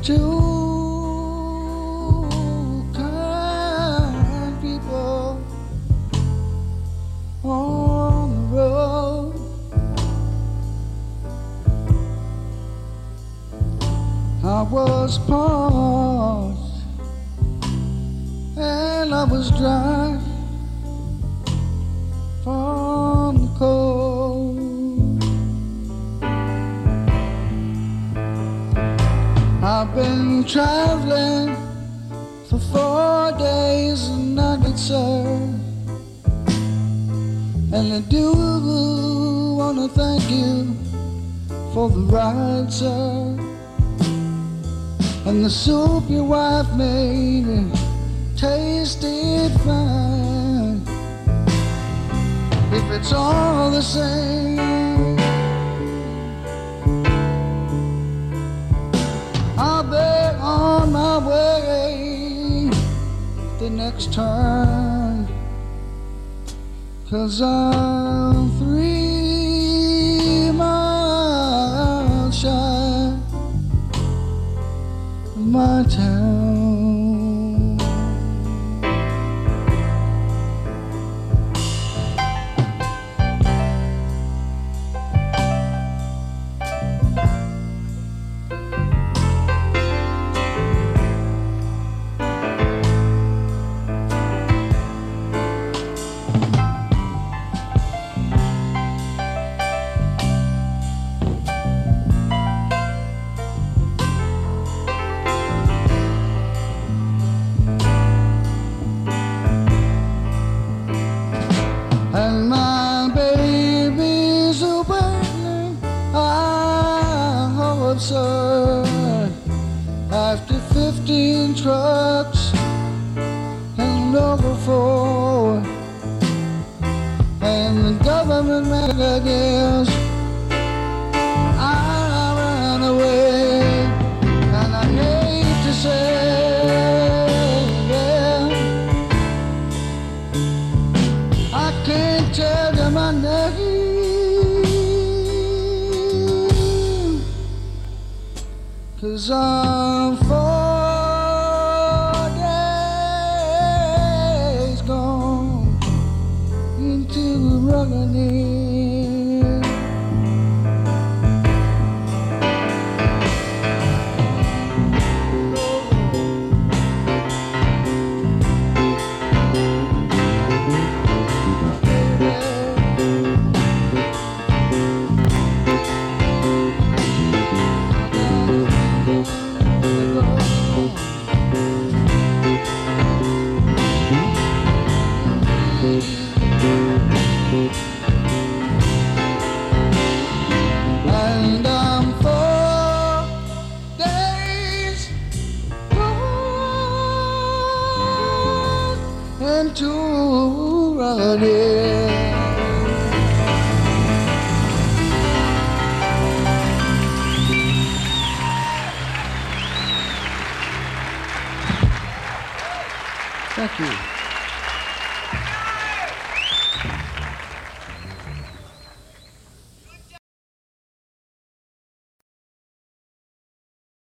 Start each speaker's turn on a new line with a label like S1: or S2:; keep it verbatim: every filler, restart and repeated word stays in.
S1: two kind people on the road. I was parched and I was dry from the cold. I've been traveling for four days and nights, sir, and I do wanna thank you for the ride, sir, and the soup your wife made tasted fine. If it's all the same, I'll be on my way the next turn, 'cause I'm three miles shy of my town. And my baby's waiting, I hope, sir, after fifteen trucks and over four, and the government made a guess I ran away, and I hate to say can't tell you my name, 'cause I'm four days gone into the running. And I'm four days gone into running. Thank you.